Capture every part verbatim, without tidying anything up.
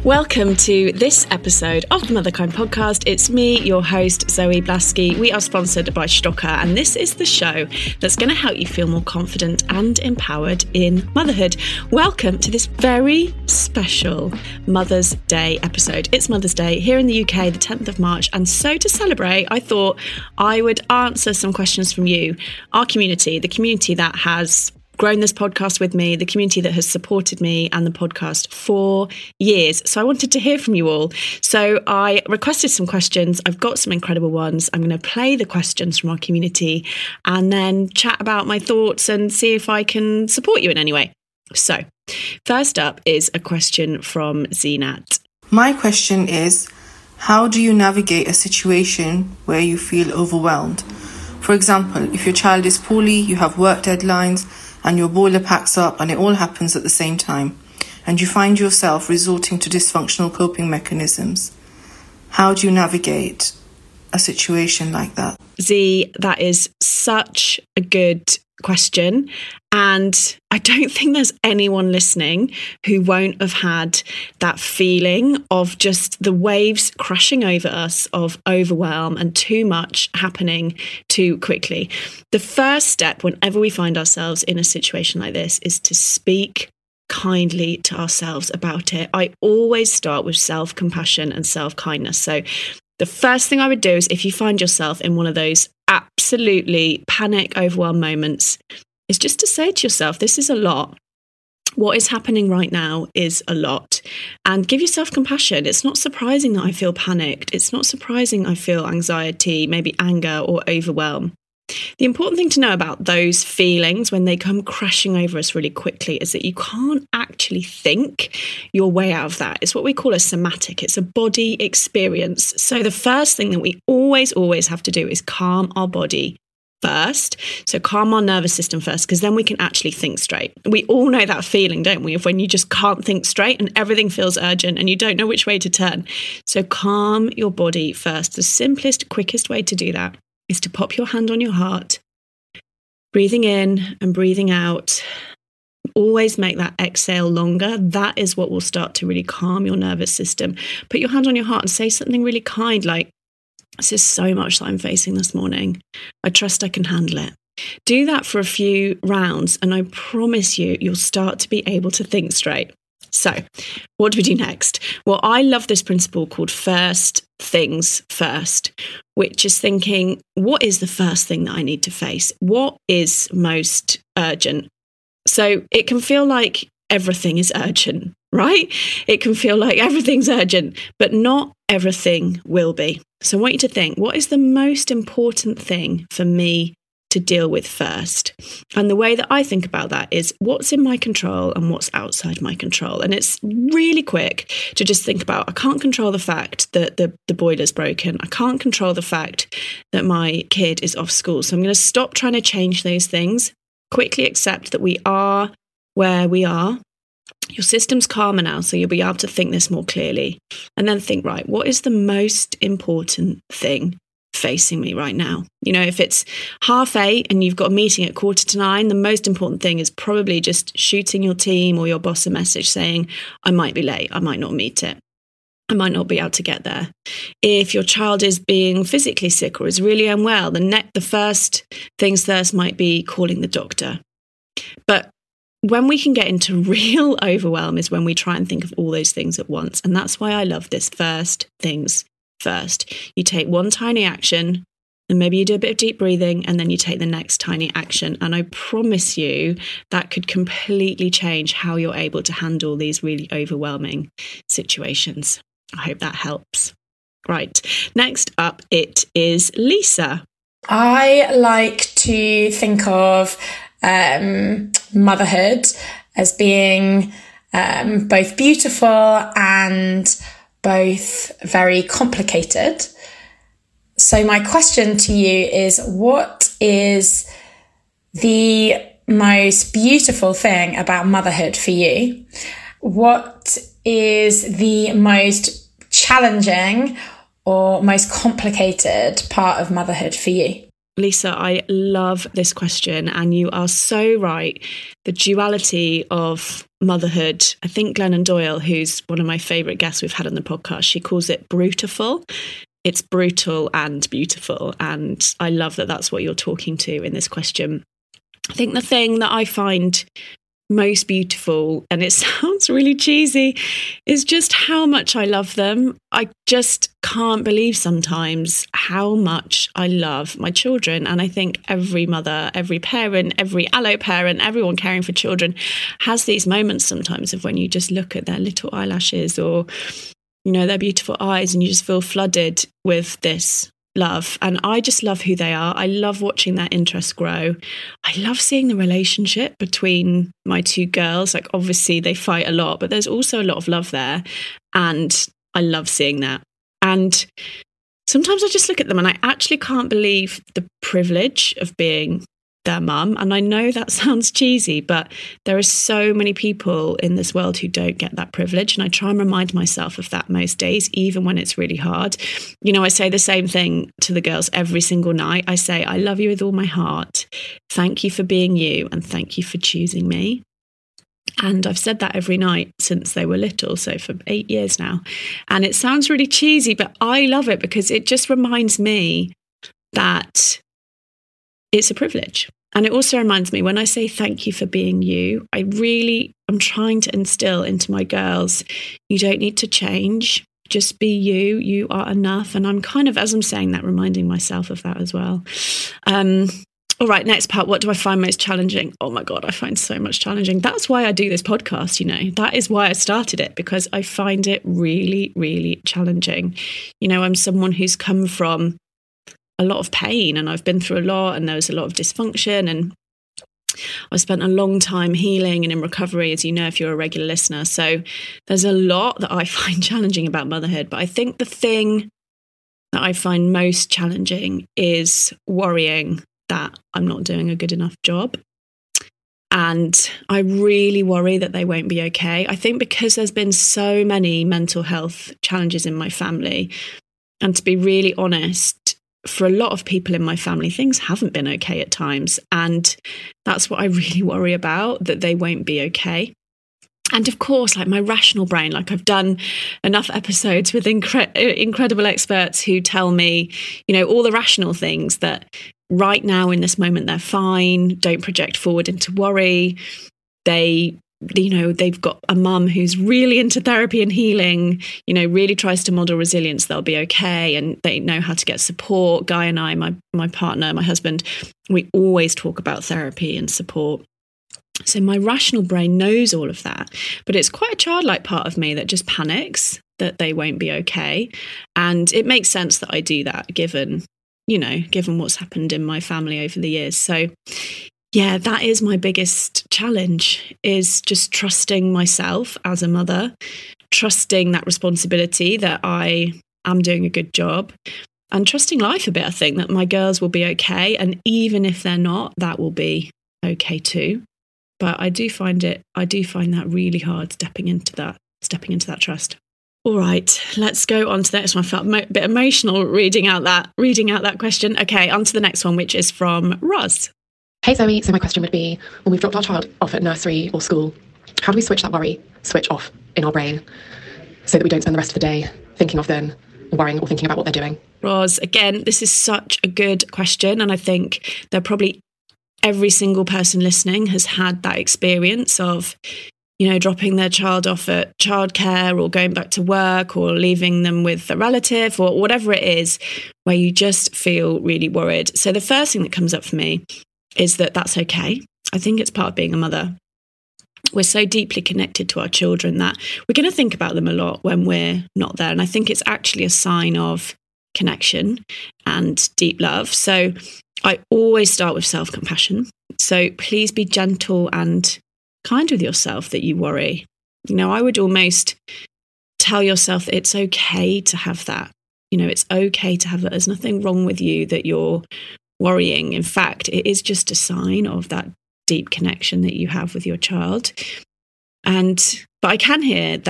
Welcome to this episode of the Motherkind podcast. It's me, your host, Zoe Blaskey. We are sponsored by Stocker, and this is the show that's going to help you feel more confident and empowered in motherhood. Welcome to this very special Mother's Day episode. It's Mother's Day here in the U K, the tenth of March, and so to celebrate, I thought I would answer some questions from you, our community, the community that has grown this podcast with me, the community that has supported me and the podcast for years. So I wanted to hear from you all. So I requested some questions. I've got some incredible ones. I'm going to play the questions from our community and then chat about my thoughts and see if I can support you in any way. So first up is a question from Zinat. My question is, how do you navigate a situation where you feel overwhelmed? For example, if your child is poorly, you have work deadlines, and your boiler packs up and it all happens at the same time, and you find yourself resorting to dysfunctional coping mechanisms. How do you navigate a situation like that? Z, that is such a good question. And I don't think there's anyone listening who won't have had that feeling of just the waves crashing over us of overwhelm and too much happening too quickly. The first step whenever we find ourselves in a situation like this is to speak kindly to ourselves about it. I always start with self-compassion and self-kindness. So the first thing I would do is, if you find yourself in one of those absolutely panic, overwhelm moments, is just to say to yourself, this is a lot. What is happening right now is a lot. And give yourself compassion. It's not surprising that I feel panicked. It's not surprising I feel anxiety, maybe anger or overwhelm. The important thing to know about those feelings when they come crashing over us really quickly is that you can't actually think your way out of that. It's what we call a somatic. It's a body experience. So the first thing that we always, always have to do is calm our body first. So calm our nervous system first, because then we can actually think straight. We all know that feeling, don't we, of when you just can't think straight and everything feels urgent and you don't know which way to turn. So calm your body first. The simplest, quickest way to do that is to pop your hand on your heart, breathing in and breathing out. Always make that exhale longer. That is what will start to really calm your nervous system. Put your hand on your heart and say something really kind like, this is so much that I'm facing this morning. I trust I can handle it. Do that for a few rounds and I promise you, you'll start to be able to think straight. So what do we do next? Well, I love this principle called first things first, which is thinking, what is the first thing that I need to face? What is most urgent? So it can feel like everything is urgent, right? It can feel like everything's urgent, but not everything will be. So I want you to think, what is the most important thing for me to deal with first? And the way that I think about that is what's in my control and what's outside my control. And it's really quick to just think about, I can't control the fact that the, the boiler's broken. I can't control the fact that my kid is off school. So I'm going to stop trying to change those things, quickly accept that we are where we are. Your system's calmer now, so you'll be able to think this more clearly. And then think, right, what is the most important thing facing me right now? You know, if it's half eight and you've got a meeting at quarter to nine, the most important thing is probably just shooting your team or your boss a message saying, I might be late, I might not meet it, I might not be able to get there. If your child is being physically sick or is really unwell, the ne- the first things first might be calling the doctor. But when we can get into real overwhelm is when we try and think of all those things at once. And that's why I love this first things first. You take one tiny action and maybe you do a bit of deep breathing and then you take the next tiny action. And I promise you that could completely change how you're able to handle these really overwhelming situations. I hope that helps. Right. Next up, it is Lisa. I like to think of um, motherhood as being um, both beautiful and both very complicated. So my question to you is, what is the most beautiful thing about motherhood for you? What is the most challenging or most complicated part of motherhood for you? Lisa, I love this question, and you are so right. The duality of motherhood. I think Glennon Doyle, who's one of my favourite guests we've had on the podcast, she calls it brutiful. It's brutal and beautiful. And I love that that's what you're talking to in this question. I think the thing that I find most beautiful, and it sounds really cheesy, is just how much I love them. I just can't believe sometimes how much I love my children. And I think every mother, every parent, every allo parent, everyone caring for children has these moments sometimes of when you just look at their little eyelashes or, you know, their beautiful eyes, and you just feel flooded with this love. And I just love who they are. I love watching their interest grow. I love seeing the relationship between my two girls. Like, obviously they fight a lot, but there's also a lot of love there. And I love seeing that. And sometimes I just look at them and I actually can't believe the privilege of being their mum. And I know that sounds cheesy, but there are so many people in this world who don't get that privilege. And I try and remind myself of that most days, even when it's really hard. You know, I say the same thing to the girls every single night. I say, I love you with all my heart. Thank you for being you. And thank you for choosing me. And I've said that every night since they were little, so for eight years now. And it sounds really cheesy, but I love it because it just reminds me that it's a privilege. And it also reminds me, when I say thank you for being you, I really am trying to instill into my girls, you don't need to change. Just be you. You are enough. And I'm kind of, as I'm saying that, reminding myself of that as well. Um, all right, next part. What do I find most challenging? Oh my God, I find so much challenging. That's why I do this podcast, you know. That is why I started it, because I find it really, really challenging. You know, I'm someone who's come from a lot of pain, and I've been through a lot, and there was a lot of dysfunction, and I spent a long time healing and in recovery, as you know, if you're a regular listener. So there's a lot that I find challenging about motherhood. But I think the thing that I find most challenging is worrying that I'm not doing a good enough job. And I really worry that they won't be okay. I think because there's been so many mental health challenges in my family, and to be really honest, for a lot of people in my family, things haven't been okay at times. And that's what I really worry about, that they won't be okay. And of course, like my rational brain, like I've done enough episodes with incre- incredible experts who tell me, you know, all the rational things that right now in this moment, they're fine. Don't project forward into worry. They you know, they've got a mum who's really into therapy and healing, you know, really tries to model resilience, they'll be okay. And they know how to get support. Guy and I, my, my partner, my husband, we always talk about therapy and support. So my rational brain knows all of that, but it's quite a childlike part of me that just panics that they won't be okay. And it makes sense that I do that given, you know, given what's happened in my family over the years. So yeah, that is my biggest challenge, is just trusting myself as a mother, trusting that responsibility that I am doing a good job, and trusting life a bit. I think that my girls will be okay. And even if they're not, that will be okay too. But I do find it, I do find that really hard, stepping into that, stepping into that trust. All right, let's go on to the next one. I felt a bit emotional reading out that, reading out that question. Okay, on to the next one, which is from Roz. Hey Zoe, so my question would be, when we've dropped our child off at nursery or school, how do we switch that worry switch off in our brain so that we don't spend the rest of the day thinking of them, worrying or thinking about what they're doing? Roz, again, this is such a good question. And I think they're probably every single person listening has had that experience of, you know, dropping their child off at childcare or going back to work or leaving them with a relative or whatever it is, where you just feel really worried. So the first thing that comes up for me is that that's okay. I think it's part of being a mother. We're so deeply connected to our children that we're going to think about them a lot when we're not there. And I think it's actually a sign of connection and deep love. So I always start with self-compassion. So please be gentle and kind with yourself that you worry. You know, I would almost tell yourself that it's okay to have that. You know, it's okay to have that. There's nothing wrong with you that you're worrying. In fact, it is just a sign of that deep connection that you have with your child. And but I can hear that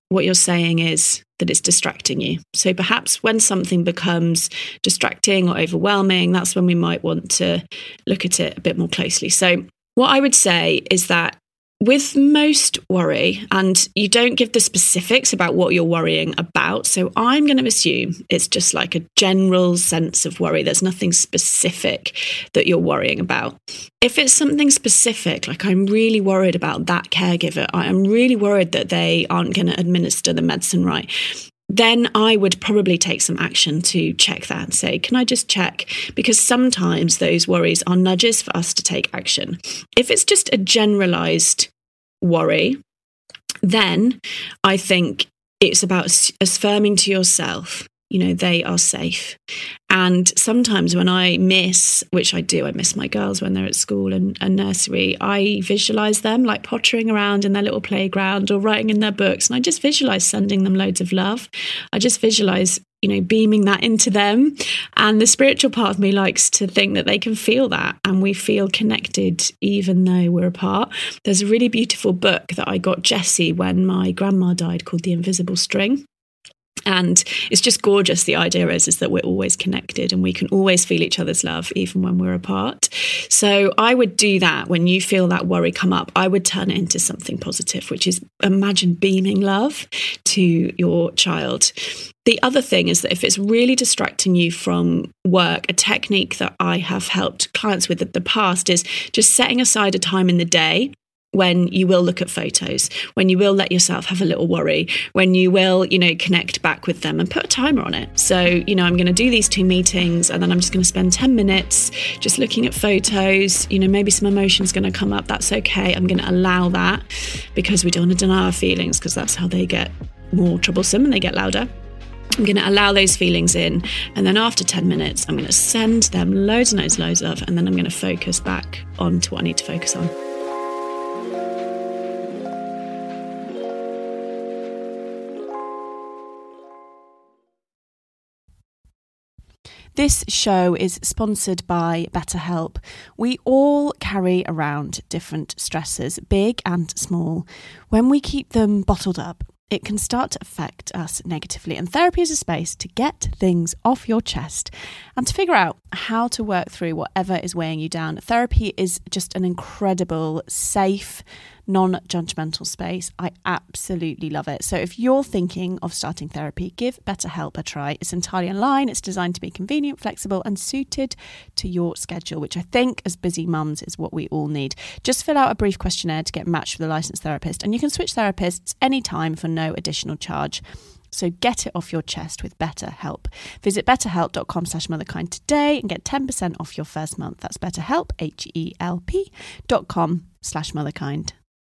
what you're saying is that it's distracting you. So perhaps when something becomes distracting or overwhelming, that's when we might want to look at it a bit more closely. So what I would say is that with most worry, and you don't give the specifics about what you're worrying about, so I'm going to assume it's just like a general sense of worry. There's nothing specific that you're worrying about. If it's something specific, like I'm really worried about that caregiver, I'm really worried that they aren't going to administer the medicine right, then I would probably take some action to check that and say, can I just check? Because sometimes those worries are nudges for us to take action. If it's just a generalized worry, then I think it's about affirming to yourself, you know, they are safe. And sometimes when I miss, which I do, I miss my girls when they're at school and, and nursery, I visualize them like pottering around in their little playground or writing in their books. And I just visualize sending them loads of love. I just visualize, you know, beaming that into them. And the spiritual part of me likes to think that they can feel that and we feel connected even though we're apart. There's a really beautiful book that I got Jessie when my grandma died called The Invisible String. And it's just gorgeous. The idea is, is that we're always connected and we can always feel each other's love, even when we're apart. So I would do that when you feel that worry come up. I would turn it into something positive, which is imagine beaming love to your child. The other thing is that if it's really distracting you from work, a technique that I have helped clients with in the past is just setting aside a time in the day when you will look at photos, when you will let yourself have a little worry, when you will, you know, connect back with them and put a timer on it. So, you know, I'm going to do these two meetings and then I'm just going to spend ten minutes just looking at photos. You know, maybe some emotion's going to come up. That's okay. I'm going to allow that because we don't want to deny our feelings because that's how they get more troublesome and they get louder. I'm going to allow those feelings in. And then after ten minutes, I'm going to send them loads and loads and loads of, and then I'm going to focus back on to what I need to focus on. This show is sponsored by BetterHelp. We all carry around different stressors, big and small. When we keep them bottled up, it can start to affect us negatively. And therapy is a space to get things off your chest and to figure out how to work through whatever is weighing you down. Therapy is just an incredible, safe, non-judgmental space. I absolutely love it. So if you're thinking of starting therapy, give BetterHelp a try. It's entirely online. It's designed to be convenient, flexible and suited to your schedule, which I think as busy mums is what we all need. Just fill out a brief questionnaire to get matched with a licensed therapist, and you can switch therapists anytime for no additional charge. So get it off your chest with BetterHelp. Visit betterhelp.com slash motherkind today and get ten percent off your first month. That's BetterHelp, H E L P dot com slash motherkind.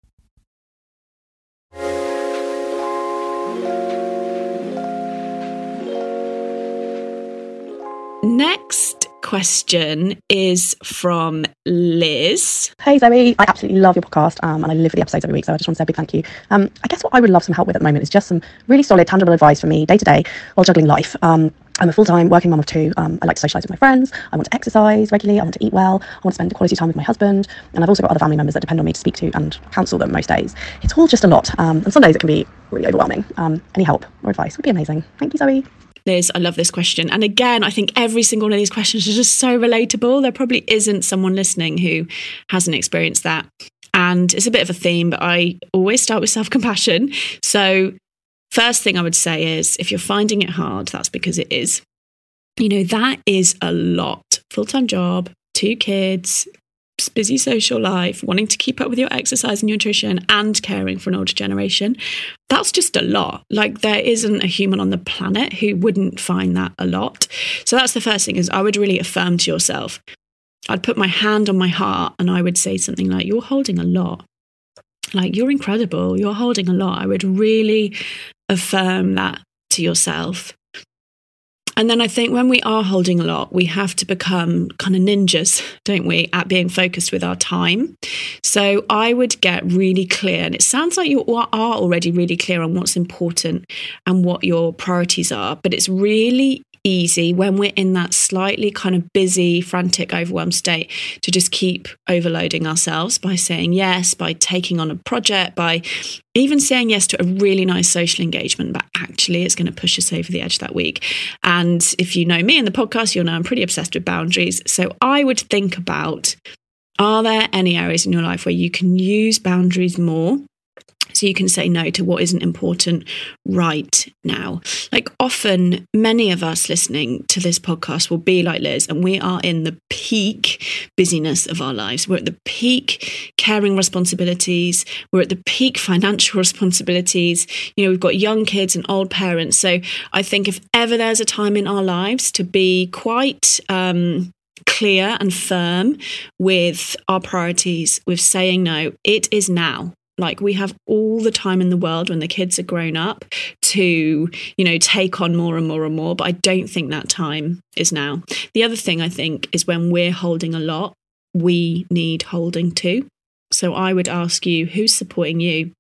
Next question is from Liz. Hey Zoe, I absolutely love your podcast um, and I live for the episodes every week, so I just want to say a big thank you. Um, I guess what I would love some help with at the moment is just some really solid, tangible advice for me day to day while juggling life. Um, I'm a full-time working mum of two. Um, I like to socialise with my friends. I want to exercise regularly. I want to eat well. I want to spend quality time with my husband. And I've also got other family members that depend on me to speak to and counsel them most days. It's all just a lot. Um, and some days it can be really overwhelming. Um, any help or advice would be amazing. Thank you, Zoe. Liz, I love this question. And again, I think every single one of these questions is just so relatable. There probably isn't someone listening who hasn't experienced that. And it's a bit of a theme, but I always start with self-compassion. So first thing I would say is if you're finding it hard, that's because it is. You know, that is a lot. Full-time job, two kids, busy social life, wanting to keep up with your exercise and nutrition and caring for an older generation. That's just a lot. Like there isn't a human on the planet who wouldn't find that a lot. So that's the first thing is I would really affirm to yourself. I'd put my hand on my heart and I would say something like, you're holding a lot. Like you're incredible. You're holding a lot. I would really affirm that to yourself. And then I think when we are holding a lot, we have to become kind of ninjas, don't we, at being focused with our time. So I would get really clear, and it sounds like you are already really clear on what's important and what your priorities are, but it's really easy when we're in that slightly kind of busy, frantic, overwhelmed state to just keep overloading ourselves by saying yes, by taking on a project, by even saying yes to a really nice social engagement, but actually it's going to push us over the edge that week. And if you know me in the podcast, you'll know I'm pretty obsessed with boundaries. So I would think about, are there any areas in your life where you can use boundaries more? So you can say no to what isn't important right now. Like often, many of us listening to this podcast will be like Liz, and we are in the peak busyness of our lives. We're at the peak caring responsibilities. We're at the peak financial responsibilities. You know, we've got young kids and old parents. So I think if ever there's a time in our lives to be quite um, clear and firm with our priorities, with saying no, it is now. Like we have all the time in the world when the kids are grown up to, you know, take on more and more and more. But I don't think that time is now. The other thing I think is when we're holding a lot, we need holding too. So I would ask you, who's supporting you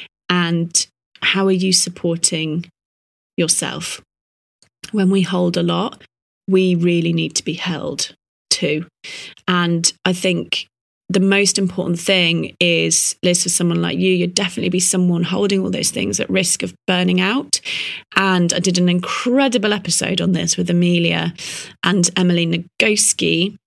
and how are you supporting yourself? When we hold a lot, we really need to be held too. And I think the most important thing is, Liz, for someone like you, you'd definitely be someone holding all those things at risk of burning out. And I did an incredible episode on this with Amelia and Emily Nagoski.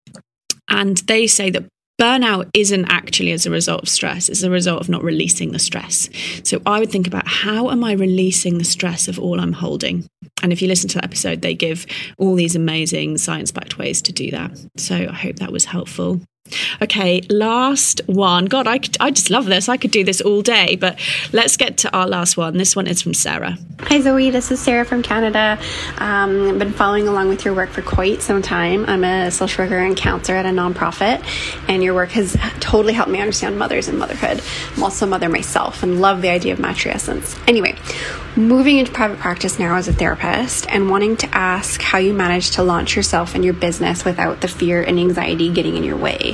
And they say that burnout isn't actually as a result of stress. It's a result of not releasing the stress. So I would think about, how am I releasing the stress of all I'm holding? And if you listen to that episode, they give all these amazing science-backed ways to do that. So I hope that was helpful. Okay, last one. God, I could, I just love this. I could do this all day, but let's get to our last one. This one is from Sarah. Hi Zoe, this is Sarah from Canada. Um, I've been following along with your work for quite some time. I'm a social worker and counselor at a nonprofit, and your work has totally helped me understand mothers and motherhood. I'm also a mother myself and love the idea of matrescence. Anyway, moving into private practice now as a therapist and wanting to ask how you manage to launch yourself and your business without the fear and anxiety getting in your way.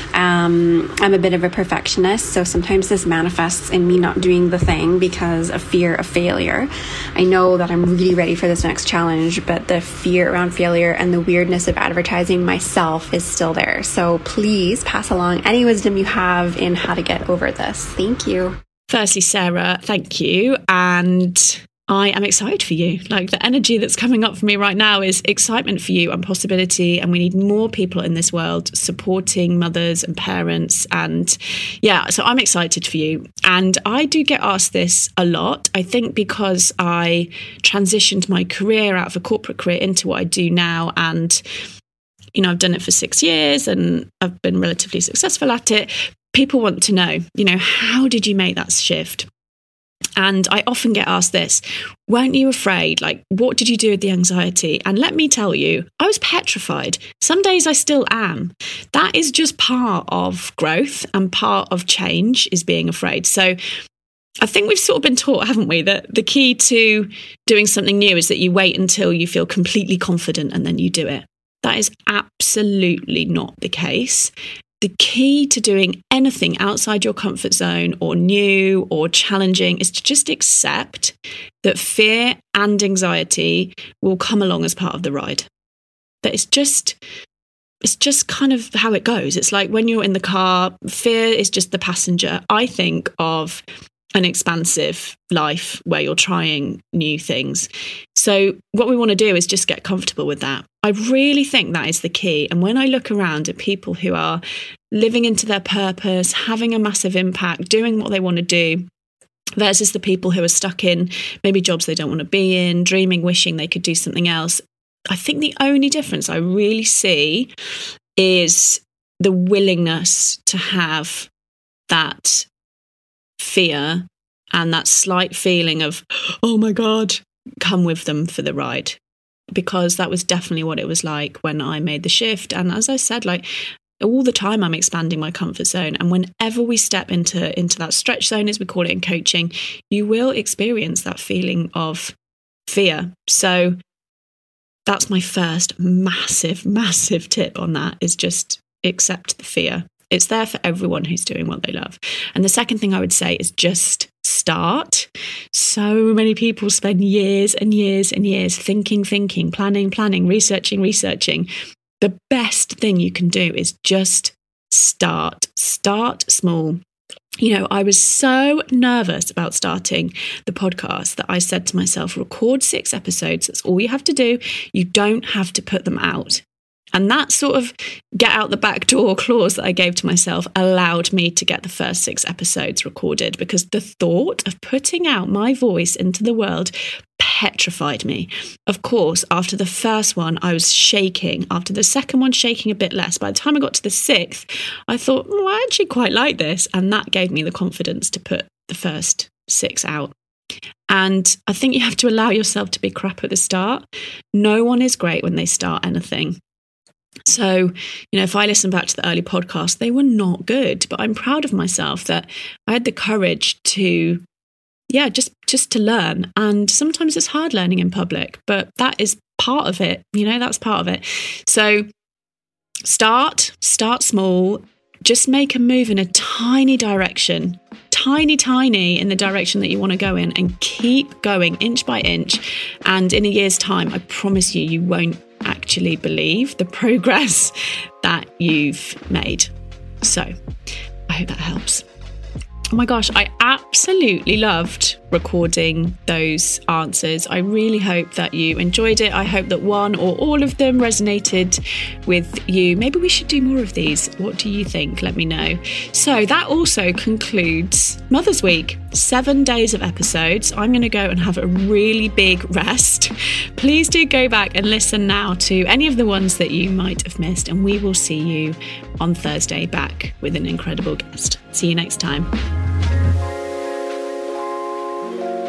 Um, I'm a bit of a perfectionist, so sometimes this manifests in me not doing the thing because of fear of failure. I know that I'm really ready for this next challenge, but the fear around failure and the weirdness of advertising myself is still there. So please pass along any wisdom you have in how to get over this. Thank you. Firstly, Sarah, thank you. And I am excited for you. Like the energy that's coming up for me right now is excitement for you and possibility. And we need more people in this world supporting mothers and parents. And yeah, so I'm excited for you. And I do get asked this a lot. I think because I transitioned my career out of a corporate career into what I do now. And, you know, I've done it for six years and I've been relatively successful at it. People want to know, you know, how did you make that shift? And I often get asked this, weren't you afraid? Like, what did you do with the anxiety? And let me tell you, I was petrified. Some days I still am. That is just part of growth and part of change is being afraid. So I think we've sort of been taught, haven't we, that the key to doing something new is that you wait until you feel completely confident and then you do it. That is absolutely not the case. The key to doing anything outside your comfort zone or new or challenging is to just accept that fear and anxiety will come along as part of the ride. That it's just, it's just kind of how it goes. It's like when you're in the car, fear is just the passenger. I think of an expansive life where you're trying new things. So what we want to do is just get comfortable with that. I really think that is the key. And when I look around at people who are living into their purpose, having a massive impact, doing what they want to do, versus the people who are stuck in maybe jobs they don't want to be in, dreaming, wishing they could do something else, I think the only difference I really see is the willingness to have that fear and that slight feeling of, oh my God, come with them for the ride. Because that was definitely what it was like when I made the shift. And as I said, like all the time I'm expanding my comfort zone. And whenever we step into, into that stretch zone, as we call it in coaching, you will experience that feeling of fear. So that's my first massive, massive tip on that, is just accept the fear It's there for everyone who's doing what they love. And the second thing I would say is just start. So many people spend years and years and years thinking, thinking, planning, planning, researching, researching. The best thing you can do is just start. Start small. You know, I was so nervous about starting the podcast that I said to myself, record six episodes. That's all you have to do. You don't have to put them out. And that sort of get out the back door clause that I gave to myself allowed me to get the first six episodes recorded, because the thought of putting out my voice into the world petrified me. Of course, after the first one, I was shaking. After the second one, shaking a bit less. By the time I got to the sixth, I thought, oh, I actually quite like this. And that gave me the confidence to put the first six out. And I think you have to allow yourself to be crap at the start. No one is great when they start anything. So, you know, if I listen back to the early podcasts, they were not good, but I'm proud of myself that I had the courage to, yeah, just, just to learn. And sometimes it's hard learning in public, but that is part of it. You know, that's part of it. So start, start small, just make a move in a tiny direction, tiny, tiny in the direction that you want to go in, and keep going inch by inch. And in a year's time, I promise you, you won't actually believe the progress that you've made. So I hope that helps. Oh my gosh, I absolutely loved recording those answers. I really hope that you enjoyed it. I hope that one or all of them resonated with you. Maybe we should do more of these. What do you think? Let me know. So that also concludes Mother's Week. Seven days of episodes. I'm going to go and have a really big rest. Please do go back and listen now to any of the ones that you might have missed, and we will see you on Thursday back with an incredible guest. See you next time.